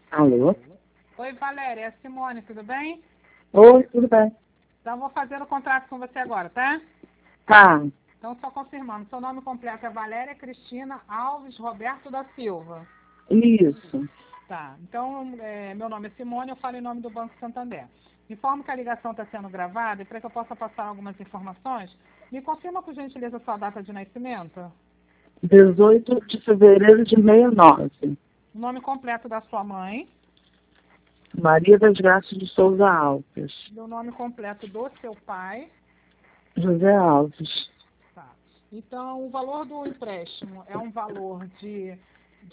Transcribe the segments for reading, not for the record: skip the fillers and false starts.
Alô? Oi, Valéria, é a Simone, tudo bem? Oi, tudo bem? Então, vou fazer o contrato com você agora, tá? Tá, Então, só confirmando, seu nome completo é Valéria Cristina Alves Roberto da Silva. isso. Tá, então, meu nome é Simone, eu falo em nome do Banco Santander. Informo que a ligação está sendo gravada e para que eu possa passar algumas informações, me confirma, por gentileza, sua data de nascimento, 18 de fevereiro de 69. o nome completo da sua mãe Maria das Graças de Souza Alves. e o nome completo do seu pai. José Alves. Tá. Então, o valor do empréstimo é um valor de R$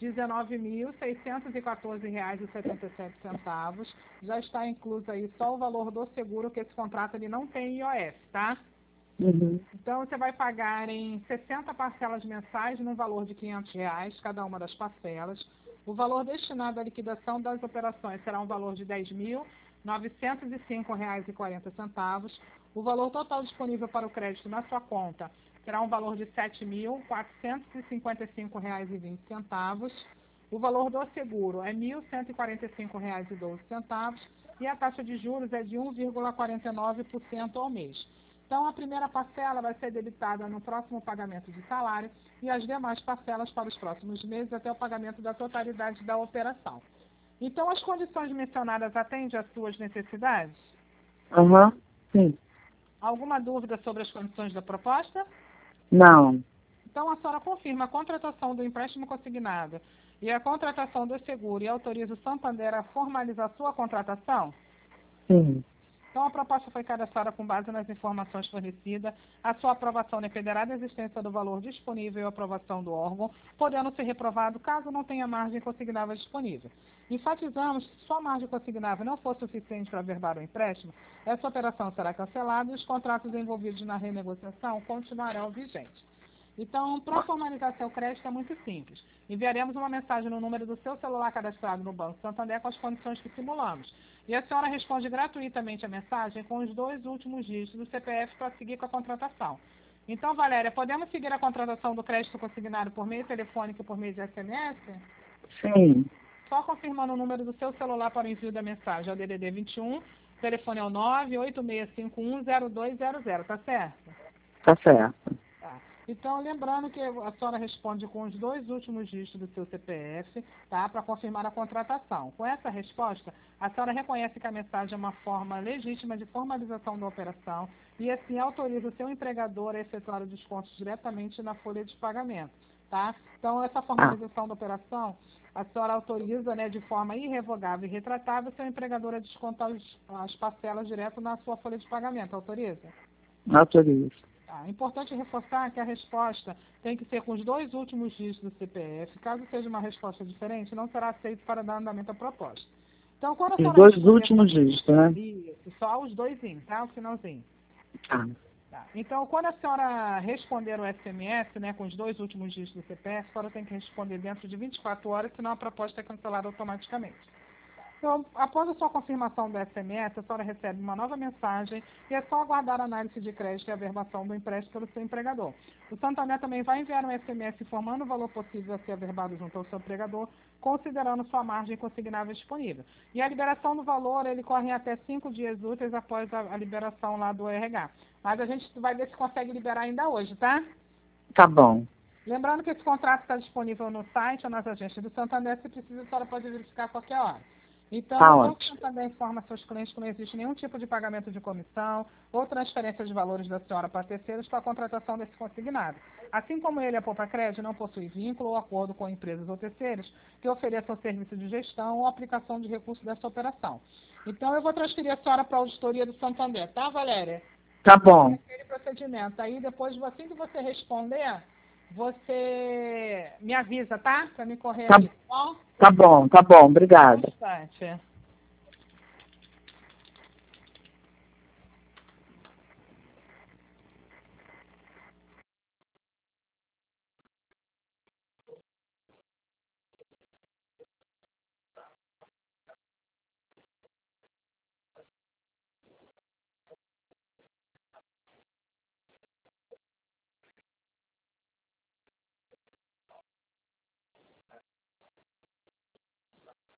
19.614,77. Já está incluso aí só o valor do seguro, que esse contrato ele não tem IOF, tá? Uhum. Então, você vai pagar em 60 parcelas mensais no valor de R$ 500, cada uma das parcelas. O valor destinado à liquidação das operações será um valor de R$ 10.905,40. O valor total disponível para o crédito na sua conta será um valor de R$ 7.455,20. O valor do seguro é R$ 1.145,12 e a taxa de juros é de 1,49% ao mês. Então, a primeira parcela vai ser debitada no próximo pagamento de salário e as demais parcelas para os próximos meses até o pagamento da totalidade da operação. Então, as condições mencionadas atendem às suas necessidades? Aham, sim. Alguma dúvida sobre as condições da proposta? Não, Então, a senhora confirma a contratação do empréstimo consignado e a contratação do seguro e autoriza o Santander a formalizar sua contratação? sim. Então, a proposta foi cadastrada com base nas informações fornecidas. A sua aprovação dependerá da existência do valor disponível e aprovação do órgão, podendo ser reprovado caso não tenha margem consignável disponível. Enfatizamos que se sua margem consignável não for suficiente para averbar o empréstimo, essa operação será cancelada e os contratos envolvidos na renegociação continuarão vigentes. Então, para formalizar seu crédito é muito simples. Enviaremos uma mensagem no número do seu celular cadastrado no Banco Santander com as condições que simulamos. E a senhora responde gratuitamente a mensagem com os 2 últimos dígitos do CPF para seguir com a contratação. Então, Valéria, podemos seguir a contratação do crédito consignado por meio telefônico e por meio de SMS? Sim, Só confirmando o número do seu celular para o envio da mensagem. É o DDD 21, o telefone é o 986510200, tá certo? tá certo. Tá. Então, lembrando que a senhora responde com os 2 últimos dígitos do seu CPF, tá? Para confirmar a contratação. Com essa resposta, a senhora reconhece que a mensagem é uma forma legítima de formalização da operação e, assim, autoriza o seu empregador a efetuar o desconto diretamente na folha de pagamento, tá? Então, essa Ah, formalização da operação, a senhora autoriza, né, de forma irrevogável e retratável, o seu empregador a descontar as parcelas direto na sua folha de pagamento. Autoriza? autorizo. É importante reforçar que a resposta tem que ser com os 2 últimos dígitos do CPF. Caso seja uma resposta diferente, não será aceito para dar andamento à proposta. Então, quando a Os senhora 2 responder últimos dígitos, né? isso, só os 2, tá? O finalzinho. Tá. Tá. Então, quando a senhora responder o SMS, né, com os 2 últimos dígitos do CPF, a senhora tem que responder dentro de 24 horas, senão a proposta é cancelada automaticamente. Então, após a sua confirmação do SMS, a senhora recebe uma nova mensagem e é só aguardar a análise de crédito e a averbação do empréstimo pelo seu empregador. O Santander também vai enviar um SMS informando o valor possível a ser averbado junto ao seu empregador, considerando sua margem consignável disponível. E a liberação do valor, ele corre em até 5 dias úteis após a liberação lá do RH. Mas a gente vai ver se consegue liberar ainda hoje, tá? Tá bom. Lembrando que esse contrato está disponível no site ou nas agências do Santander, se precisa, a senhora pode verificar a qualquer hora. Então, Tá o Banco ótimo. Santander informa seus clientes que não existe nenhum tipo de pagamento de comissão ou transferência de valores da senhora para terceiros para a contratação desse consignado. Assim como ele, a Poupa Crédito, não possui vínculo ou acordo com empresas ou terceiros que ofereçam serviço de gestão ou aplicação de recursos dessa operação. Então, eu vou transferir a senhora para a auditoria do Santander, tá, Valéria? Tá Segue bom. aquele procedimento. Aí, depois, assim que você responder, você me avisa, tá? Para me correr Tá, aqui, tá bom? tá bom, tá bom. Só um Obrigada. instante.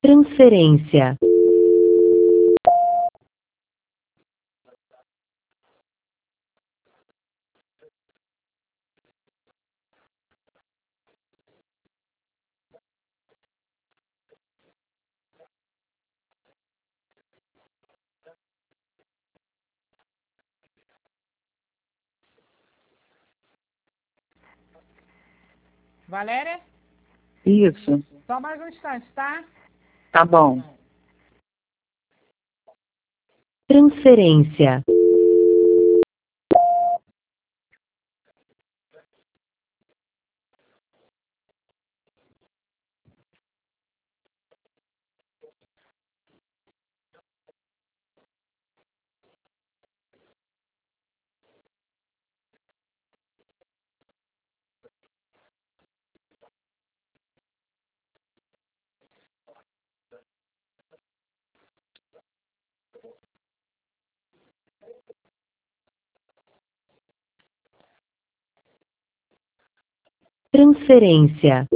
Transferência. Valéria? Isso. Só mais um instante, tá? Tá bom. Transferência. Transferência.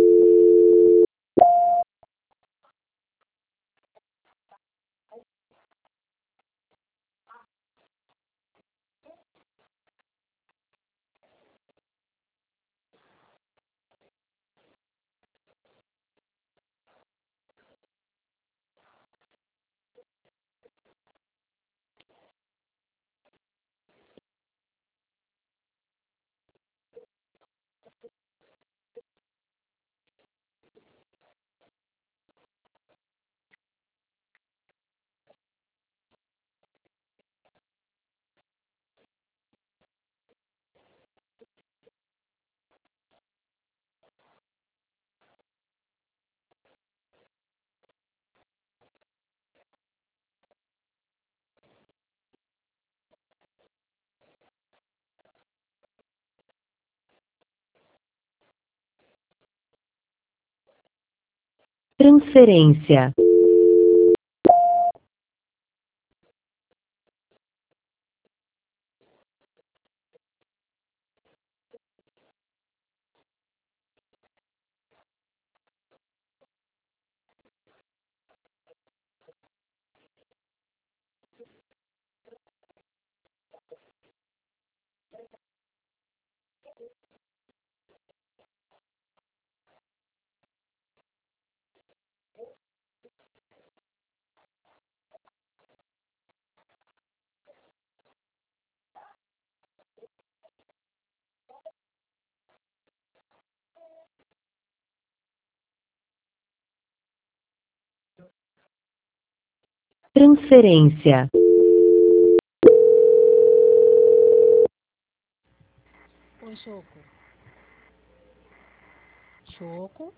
Transferência. Transferência. Oi, Choco. Choco?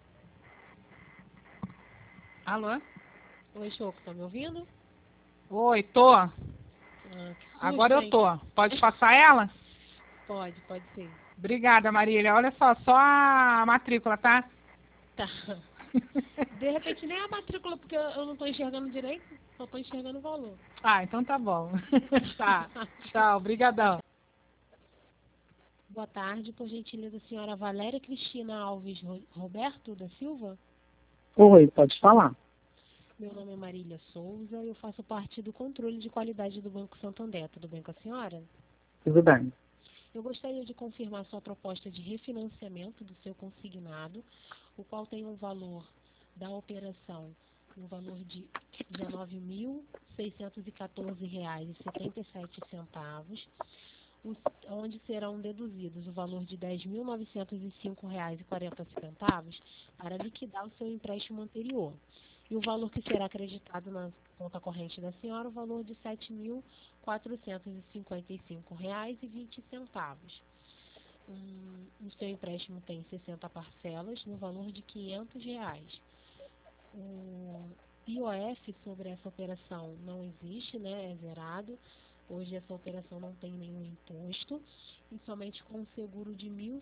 Alô? Oi, Choco, tá me ouvindo? Oi, tô. Ah, que susto, Agora eu hein? tô. Pode passar ela? Pode sim. Obrigada, Marília. Olha só a matrícula, tá? Tá. De repente nem a matrícula, porque eu não tô enxergando direito, só tô enxergando o valor. Ah, então tá bom. Tá. Tchau, brigadão. Boa tarde, por gentileza, senhora Valéria Cristina Alves Roberto da Silva. Oi, pode falar. Meu nome é Marília Souza e eu faço parte do controle de qualidade do Banco Santander. Tudo bem com a senhora? Tudo bem. Eu gostaria de confirmar sua proposta de refinanciamento do seu consignado, o qual tem um valor da operação, um valor de R$ 19.614,77, onde serão deduzidos o valor de R$ 10.905,40 para liquidar o seu empréstimo anterior. E o valor que será acreditado na conta corrente da senhora, o valor de R$ 7.455,20. O seu empréstimo tem 60 parcelas no valor de R$ 500. O IOF sobre essa operação não existe, né? É zerado. Hoje essa operação não tem nenhum imposto e somente com um seguro de R$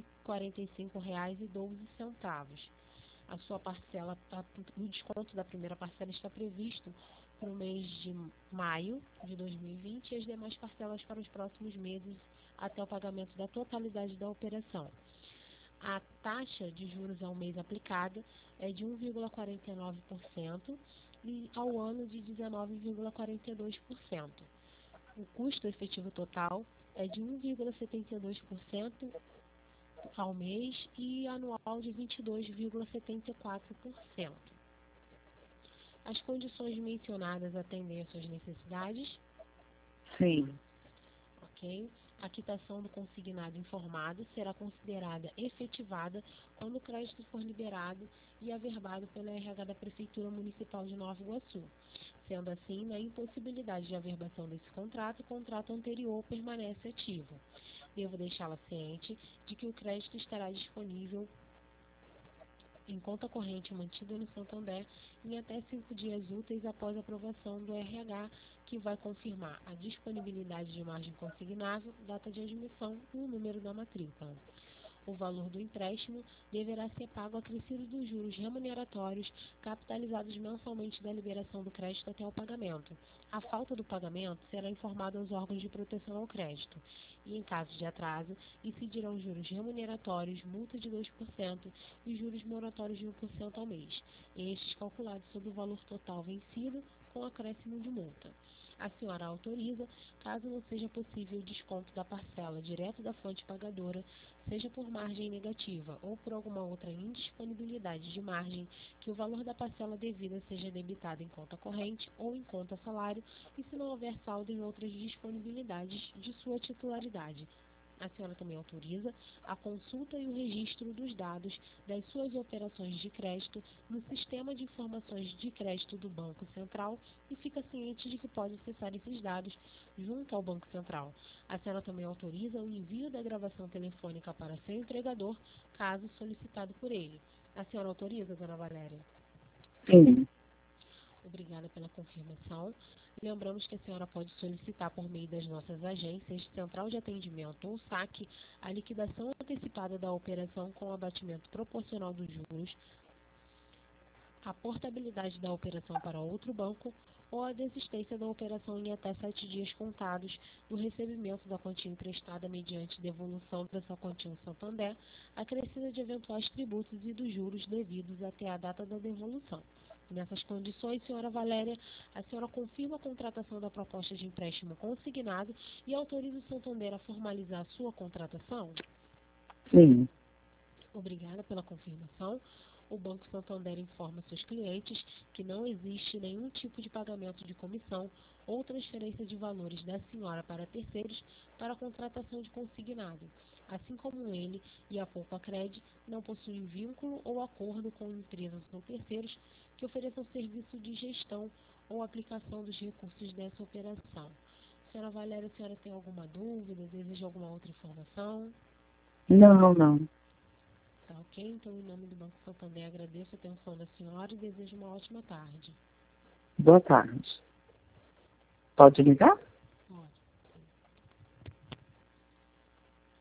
1.145,12. A sua parcela, o desconto da primeira parcela está previsto para o mês de maio de 2020 e as demais parcelas para os próximos meses até o pagamento da totalidade da operação. A taxa de juros ao mês aplicada é de 1,49% e ao ano de 19,42%. O custo efetivo total é de 1,72% ao mês e anual de 22,74%. As condições mencionadas atendem às suas necessidades? Sim. Ok. A quitação do consignado informado será considerada efetivada quando o crédito for liberado e averbado pela RH da Prefeitura Municipal de Nova Iguaçu. Sendo assim, na impossibilidade de averbação desse contrato, o contrato anterior permanece ativo. Devo deixá-la ciente de que o crédito estará disponível em conta corrente mantida no Santander em até 5 dias úteis após a aprovação do RH, que vai confirmar a disponibilidade de margem consignável, data de admissão e o número da matrícula. O valor do empréstimo deverá ser pago acrescido dos juros remuneratórios capitalizados mensalmente da liberação do crédito até o pagamento. A falta do pagamento será informada aos órgãos de proteção ao crédito e, em caso de atraso, incidirão juros remuneratórios, multa de 2% e juros moratórios de 1% ao mês, estes calculados sobre o valor total vencido com acréscimo de multa. A senhora autoriza, caso não seja possível o desconto da parcela direto da fonte pagadora, seja por margem negativa ou por alguma outra indisponibilidade de margem, que o valor da parcela devida seja debitado em conta corrente ou em conta salário e se não houver saldo em outras disponibilidades de sua titularidade. A senhora também autoriza a consulta e o registro dos dados das suas operações de crédito no Sistema de Informações de Crédito do Banco Central e fica ciente de que pode acessar esses dados junto ao Banco Central. A senhora também autoriza o envio da gravação telefônica para seu empregador, caso solicitado por ele. A senhora autoriza, dona Valéria? Sim. Obrigada pela confirmação. Lembramos que a senhora pode solicitar por meio das nossas agências, Central de Atendimento ou SAC, a liquidação antecipada da operação com abatimento proporcional dos juros, a portabilidade da operação para outro banco ou a desistência da operação em até 7 dias contados do recebimento da quantia emprestada mediante devolução dessa quantia no Santander, acrescida de eventuais tributos e dos juros devidos até a data da devolução. Nessas condições, senhora Valéria, a senhora confirma a contratação da proposta de empréstimo consignado e autoriza o Santander a formalizar a sua contratação? Sim. Obrigada pela confirmação. O Banco Santander informa seus clientes que não existe nenhum tipo de pagamento de comissão ou transferência de valores da senhora para terceiros para a contratação de consignado. Assim como ele e a Poupa-Cred não possuem vínculo ou acordo com empresas ou terceiros que ofereçam serviço de gestão ou aplicação dos recursos dessa operação. Senhora Valéria, a senhora tem alguma dúvida? Deseja alguma outra informação? Não. Tá ok? Então, em nome do Banco Santander, agradeço a atenção da senhora e desejo uma ótima tarde. Boa tarde. Pode ligar?